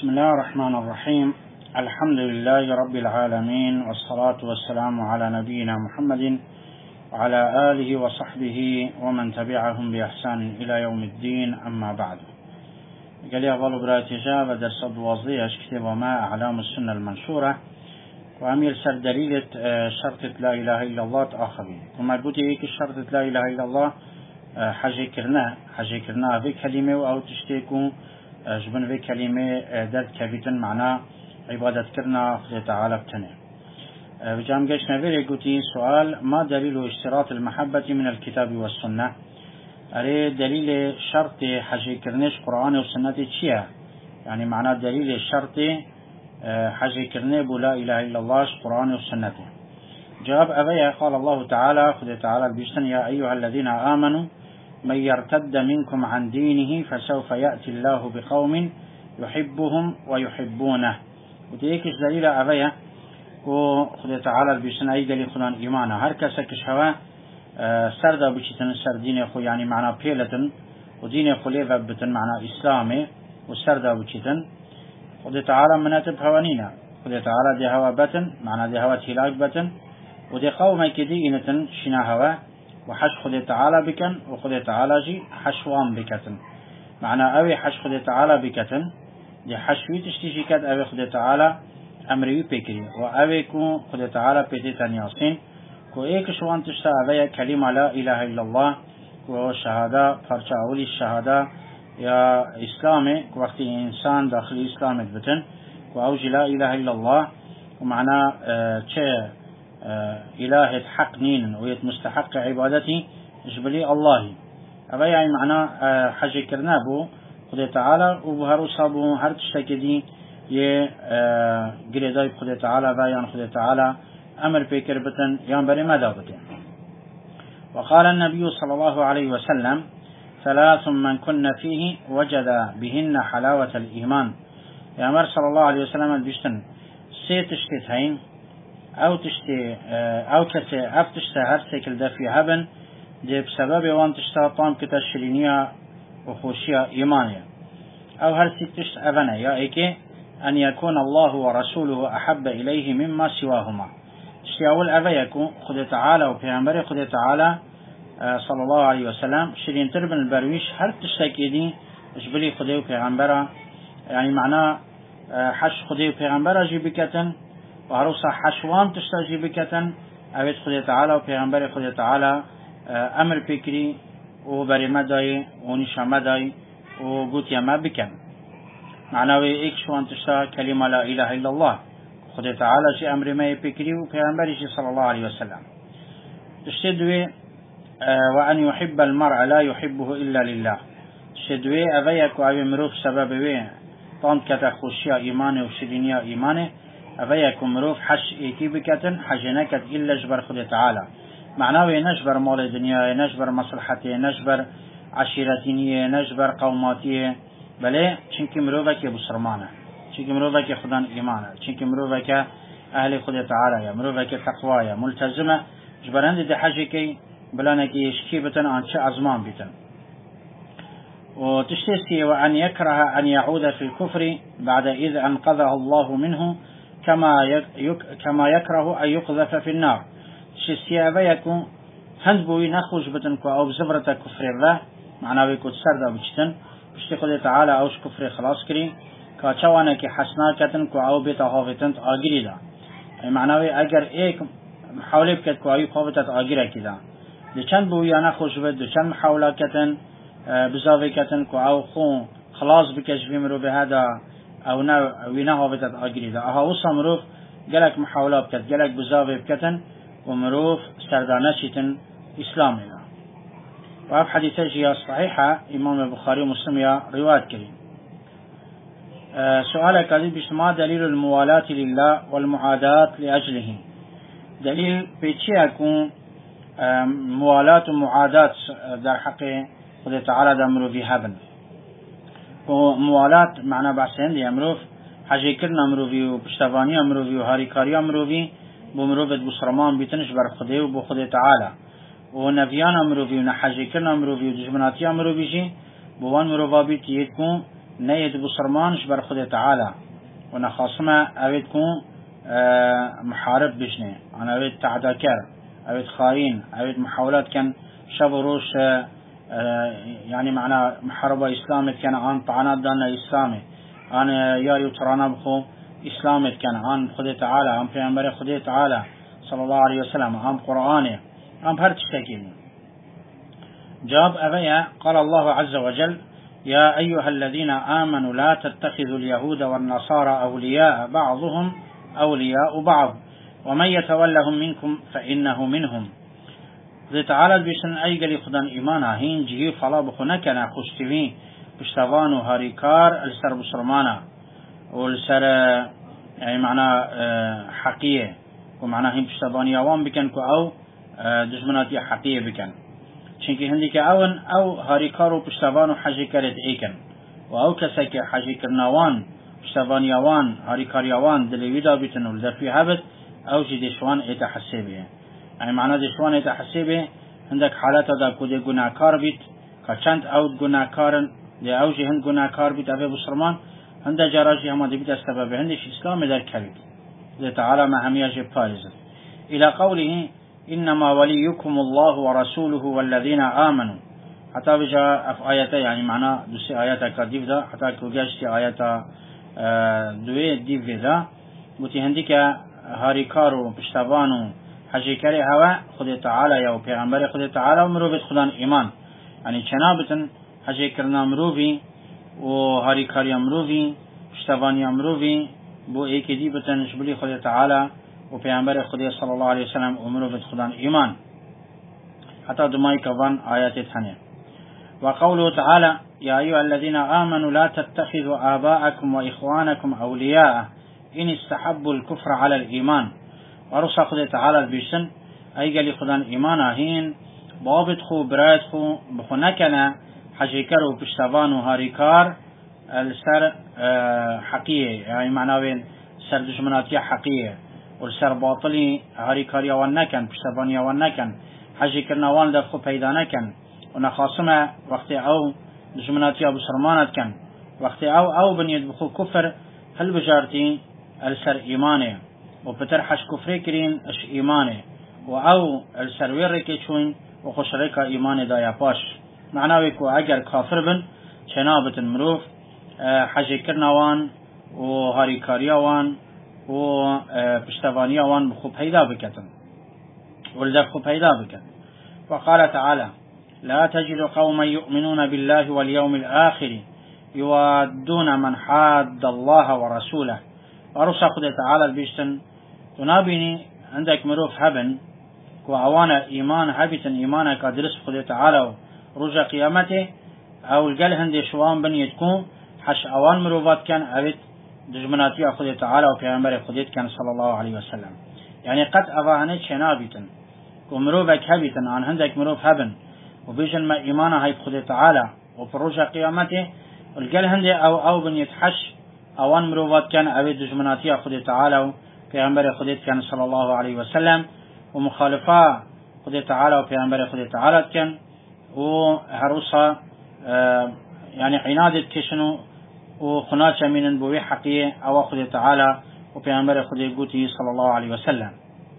بسم الله الرحمن الرحيم. الحمد لله رب العالمين، والصلاة والسلام على نبينا محمد وعلى آله وصحبه ومن تبعهم بإحسان إلى يوم الدين. أما بعد، قال يا ظل براتجا بدرس وظيش كتاب ما أعلام السنة المنشورة وأمير سر دليل شرطة لا إله إلا الله تآخرين. وما قلت هيك شرطة لا إله إلا الله حاجة كرنا في كلمة أو تشتيكو جبن في كلمة داد كبيتن معناه عبادة كرنا خذ تعالى بتنه. بجام قيش نبيل قلتي سؤال: ما دليل اشتراط المحبة من الكتاب والسنة؟ أري دليل شرط حاجة كرنش قرآن وسنة تشيا، يعني معناه دليل شرط حاجة كرنه بلا إله إلا الله قرآن وسنة. جواب أبيها قال الله تعالى خذ تعالى البشتن: يا أيها الذين آمنوا من يرتد منكم عن دينه فسوف يأتي الله بقوم يحبهم ويحبونه. وتيكش دليل أبيها وخذ تعالى البشتن أي دليل خلان إيمانا هر كسكش هوا سردا بشتن سر دين خو، يعني معنى بيلتن ودين خليفة بتن معنى إسلامي وسردا بشتن خذ تعالى مناتب هوانينا. خذ تعالى دي هوا بتن معنى دي هوا تهلاك بتن ودي قوم كدي إنتن شنا هوا وحش خذ تعالى بكن وخذ تعالى جي حشوان بكتن معنى أوي حش خذ تعالى بكتن دي حشوي تشتيجي كد أوي خذ تعالى أمري بكري وأوي كو خذ تعالى بيتن ياسين كو إيك شوان تشتا أوي كلمة لا إله إلا الله كو شهادة فرشا أولي الشهادة يا إسلامي وقت إنسان داخل إسلام بتن وأوجي لا إله إلا الله ومعنى إله حق نين ويت مستحق عبادتي جبلي الله أبا يعني معنى حاجة كرنابو خد تعالى وبهرو صابو هر تشتكدي يه قريداي خد تعالى بايان خد تعالى أمر بيكر بتن ينبري ماذا بتن. وقال النبي صلى الله عليه وسلم: ثلاث من كن فيه وجد بهن حلاوة الإيمان. يا أمر صلى الله عليه وسلم البشتن سيتشتتين أو تشتي أو كسي أفتشت هرسيكل دفي هبن دي بسبب وان تشتا طام كتشرينية وخوشية إيمانية أو هرسيك تشت أبنى يا إيكي أن يكون الله ورسوله أحب إليه مما سواهما. تشتي أول أبا يكون خد تعالى وبيعنبري خد تعالى صلى الله عليه وسلم شرين تربن البرويش هر تشتاكي دي جبلي خدي وبيعنبرا، يعني معناه حش خدي وبيعنبرا جيبكتن وهروسا حشوان تشتاجي بكتن أبيت خدي تعالى وبيغمبر خدي تعالى أمر بكري وبري مداي ونشا مداي وقوت يما بكن معناه إيك شوان تشتا كلمة لا إله إلا الله خدي تعالى شي أمر ما بكري وبيغمبر شي صلى الله عليه وسلم. تشتدوي وأن يحب المرء لا يحبه إلا لله. تشتدوي أبيك وأبي مروف سبب طانت كتخوشيا إيمانه وشرينيا إيمانه أفيكم مروف حش إيكي بكتن حجنكت إلا جبر خد تعالى معناه نجبر مال الدنيا نجبر مصلحتي نجبر عشيرتينية نجبر قوماتية بله چنك مروفك بسرمانه چنك مروفك خدان إيمانه چنك مروفك أهل خد تعالى يا مروفك تقوايا ملتزمة جبرند دي حجكي بلانك يشكي بتن عن أزمان بتن. وتشتسي وأن يكره أن يعود في الكفر بعد إذ أنقذه الله منه كما يكره أن يقذف في النار. شسيابا يكون هنبوي نخوش بتنكو أو بزبرة كفر الله معناه يكون سردا بجتن بشتي تعالى أوش كفر خلاص كري كاتشوانا كي حسنا كتنكو أو بيتا هافتنت آجري دا، معناه أجر إيك محاولة بكتكو أو هافتت آجرة كدا لچند بوي نخوش بد لچند محاولة كتن بزاوي كتنكو أو خون خلاص بكشفي مرو بهذا أو وينها هافتت آجري دا أها وصا مروف جلك محاولة بكت جلك بزاوي بكتن ومروف سردانشتن إسلامي. وهذا حديث جيا صحيحة إمام البخاري ومسلم يا رواية كريم. سؤالك هذا بما دليل الموالاة لله والمعاداة لأجله. دليل بيتشي يكون موالاة ومعاداة در حق خد تعالى دمرو في هبن وموالاة معنى بحثين دي أمروف حاجة كرنا أمروفي وبشتفاني أمروفي وهاريكاري أمروفي بمروفة بسرمان بيتنش بر خده وبخده تعالى ونفيان أمروفي ونحاجة كرنا أمروفي ودجمناتي أمروفي شي بوان مروفا بيتيتكم نيد بسرمانش بر خود تعالى ونخاصمة أبيت كون محارب بجنه أنا أبيت تعداكر أبيت خاين أبيت محاولات كان شبروش يعني معنا محاربة إسلامي كان عن طعنات دانا إسلامي أنا ياري وترانا بخو إسلامي كان عن خود تعالى عن پیغمبر خود تعالى صلى الله عليه وسلم عن قرآنه عن هرتشتكين جواب أبيا قال الله عز وجل يا أيها الذين آمنوا لا تتخذوا اليهود والنصارى أولياء بعضهم أولياء بعض ومن يتولهم منكم فإنه منهم ذي تعالى بيشن أي قلي خدان إيمانا هين جهي فلا بخنكنا خشتوين بشتوانو هاريكار السر بسرمانا والسر يعني معنى حقية ومعنى هين بشتواني يوان بكن كو أو دجمناتي حقية بكن چونکی هندی که او هاریکار و پشتوان و حجی کرد ایکن و او کسی که حجی کرنوان پشتوانیوان هاریکاریوان دلیویدا بیتن و لدفی هبت او جی دشوان ایتا حسیبه یعنی معنی دشوان ایتا حسیبه هندک حالتا دا کده گناهکار بیت که چند او گناهکارن لی او جی هند گناهکار بیت اوه بسرمان هنده جراجی همه دی بیت استبابه هندش اسلام در کبید لی تعالی ما همیه جب پارزد الى قوله إنما وليكم الله ورسوله والذين آمنوا حتى بجاء في آياته يعني معنى دوسي آياته كديف دا حتى كوجاشتي آياته دوي ديف دا بوتي هنديك هاريكارو بشتبانو حجيكاري هوا خد تعالى يا پیغمبر خد تعالى ومروبت خدان إيمان يعني چنابتن حجيكرنا مروبي وهاريكاري مروبي بشتباني مروبي بو ايكي ديبتن جبلي خد تعالى وبيعنبر خدي صلى الله عليه وسلم أمره بخدان إيمان حتى دماء كفان آيات الثانية وقوله تعالى يا أيها الذين آمنوا لا تتخذوا آباءكم وإخوانكم أولياء إن استحبوا الكفر على الإيمان ورسى خدي تعالى البيشن أي قال خدان إيمانا هين بابت خو برات خو بخنكنا حجيكر وبشتفان وهاريكار السر حقية يعني معناه سر دشمناتية حقية والسر باطلي هاريكاريا ونكن بشتبانيا ونكن حجي كرناوان دفخو پیدا نکن ونخاصمه وقت او دشمناتي ابو سرمانت كان وقت او بنيت بخو كفر هل بجارتي السر ايمانه وبتر حش كفر كرين اش ايمانه او السر ويرك چون وخشرك ايمانه دايا باش معناه كو اگر كافر بن چنابت مروف حجي كرناوان وهاريكاريا وان و پشتوانی آوان بخوب پیدا بکتن ولذا بخوب پیدا بکتن وقال تعالى لا تجد قوما يؤمنون بالله واليوم الآخر يوادون من حاد الله ورسوله ورسا خد تعالى البيشتن تنابيني عندك مروف هبن وعوانا إيمان هبتن إيمانك درس خد تعالى رجع قيامته او القل هندي شوان بن يتكون حش اوان مروفات كان عبت دجمناتي خود تعالى وبيغمبر خودت كان صلى الله عليه وسلم يعني قد أفاهنه شنابيتن ومروفك هبيتن عن هندك مروف هبن وبيجن ما إيمانه هاي خود تعالى وفروج قيامته القل هندي أو بن يتحش أوان مروفات كان أبي دجمناتي خود تعالى وبيغمبر خودت كان صلى الله عليه وسلم ومخالفة خود تعالى وبيغمبر خود تعالى كان وهروسا يعني عنادة كشنو وخناش من بوي حقية أو خد تعالى وبيعنبر خد قوتي صلى الله عليه وسلم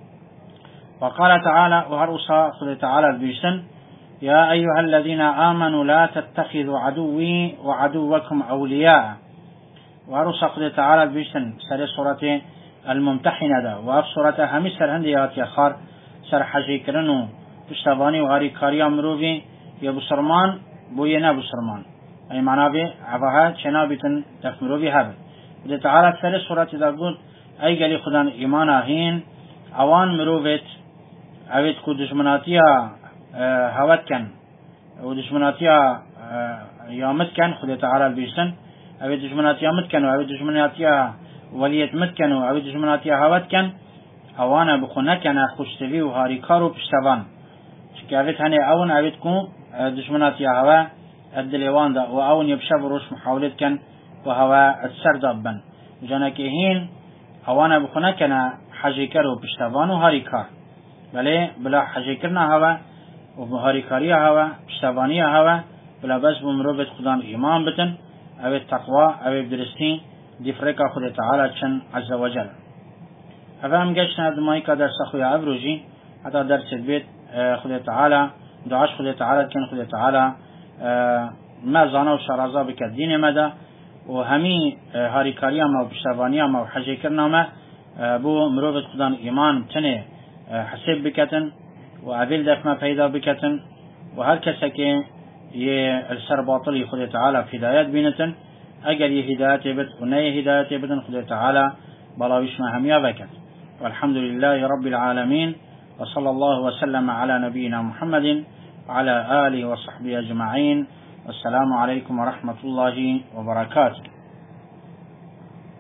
وقال تعالى وهرؤسا خد تعالى البيشن يا أيها الذين آمنوا لا تتخذوا عدوي وعدوكم أولياء وهرؤسا خد تعالى البيشن سر سورة الممتحنة دا وهف سورة همي سر هنديات يخار سر حجي كرنو بشتباني وغاري كاريا مروفي يا بسرمان بوينا بسرمان أي معناه به عفها شنابتن تفمرو بهذا إذا تعالى في سورة إذا قلت أي قال خدان إيمانا هين أوان مروفت أبيت كو دشمناتيا هوت كان ودشمناتيا يامت كان خد تعالى البيشتن أبيت دشمناتيا مت كان وأبيت دشمناتيا وليت مت كان وأبيت دشمناتيا هوت كان أوانا بخونا كان خوشتبي وهاريكارو بشتبان شكاوت هني أون أبيت كو دشمناتيا هوا الدليوان دا وأون يبشب روش محاولت كان وهوا السر دابن جانك هين أوانا بخونا كان حجيكارو بشتبان وهاريكار بلا حجيكرنا هوا وهاريكاريا هوا بشتبانيا هوا بلا بس بمروبت خدان إيمان بتن أو التقوى أو بدرستين دي فريقا خدي تعالى شن عز وجل. أفهم قشنا دمائكا درس أخويا أبروجي حتى درس البيت خدي تعالى دعاش خدي تعالى كان خدي تعالى ما زانا وشرازا بك الدين مدى وهمي هاري كارياما وبشتفانياما وحجي كرناما بو مروفة خدان إيمان تنه حسب بكتن وأبيل دفما فيدا بكتن وهر كسكي السر باطلي خدي تعالى في هدايات بينتن أجل هدايات بد وني هدايات بدن خدي تعالى بلاويش ما هميا بكت. والحمد لله رب العالمين وصلى الله وسلم على نبينا محمد وعلى آله وصحبه أجمعين. والسلام عليكم ورحمة الله وبركاته.